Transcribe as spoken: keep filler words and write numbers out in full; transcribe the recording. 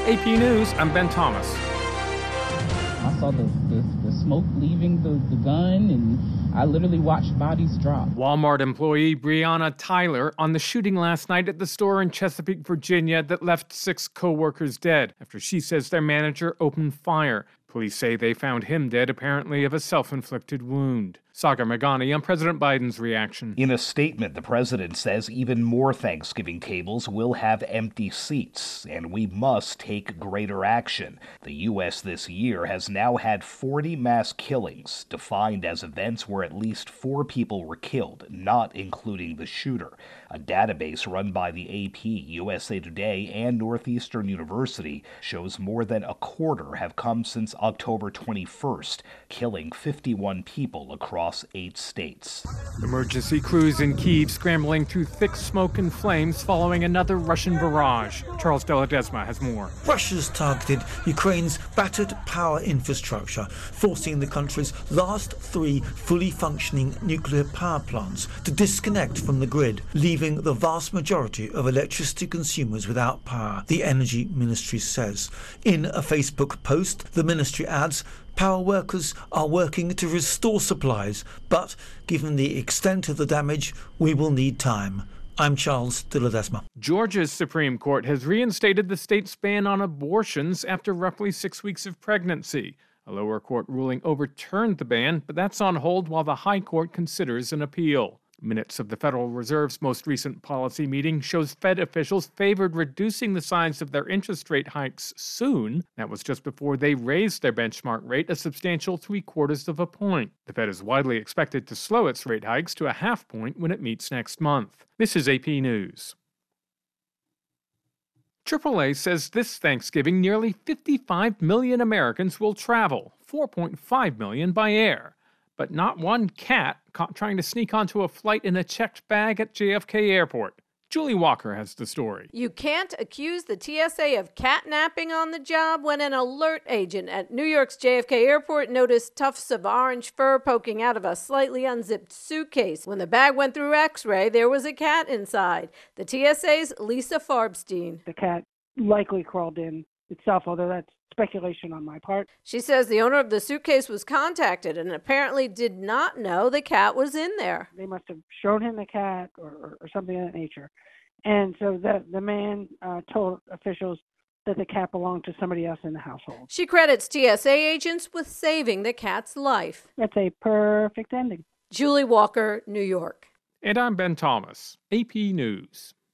A P News, I'm Ben Thomas. I saw the, the, the smoke leaving the, the gun, and I literally watched bodies drop. Walmart employee Breonna Tyler on the shooting last night at the store in Chesapeake, Virginia that left six co-workers dead after she says their manager opened fire. Police say they found him dead, apparently of a self-inflicted wound. Sagar Meghani on President Biden's reaction. In a statement, the president says even more Thanksgiving tables will have empty seats, and we must take greater action. The U S this year has now had forty mass killings, defined as events where at least four people were killed, not including the shooter. A database run by the A P, U S A Today, and Northeastern University shows more than a quarter have come since October twenty-first, killing fifty-one people across eight states. Emergency crews in Kyiv scrambling through thick smoke and flames following another Russian barrage. Charles Deladesma has more. Russia's targeted Ukraine's battered power infrastructure, forcing the country's last three fully functioning nuclear power plants to disconnect from the grid, leaving the vast majority of electricity consumers without power, the Energy Ministry says. In a Facebook post, the ministry adds, power workers are working to restore supplies, but given the extent of the damage, we will need time. I'm Charles de Ledesma. Georgia's Supreme Court has reinstated the state's ban on abortions after roughly six weeks of pregnancy. A lower court ruling overturned the ban, but that's on hold while the High Court considers an appeal. Minutes of the Federal Reserve's most recent policy meeting shows Fed officials favored reducing the size of their interest rate hikes soon. That was just before they raised their benchmark rate a substantial three-quarters of a point. The Fed is widely expected to slow its rate hikes to a half point when it meets next month. This is A P News. triple A says this Thanksgiving nearly fifty-five million Americans will travel, four point five million by air. But not one cat caught trying to sneak onto a flight in a checked bag at J F K Airport. Julie Walker has the story. You can't accuse the T S A of catnapping on the job when an alert agent at New York's J F K Airport noticed tufts of orange fur poking out of a slightly unzipped suitcase. When the bag went through X-ray, there was a cat inside. The T S A's Lisa Farbstein. The cat likely crawled in itself, although that's speculation on my part. She says the owner of the suitcase was contacted and apparently did not know the cat was in there. They must have shown him the cat or, or, or something of that nature. And so the, the man uh, told officials that the cat belonged to somebody else in the household. She credits T S A agents with saving the cat's life. That's a perfect ending. Julie Walker, New York. And I'm Ben Thomas, A P News.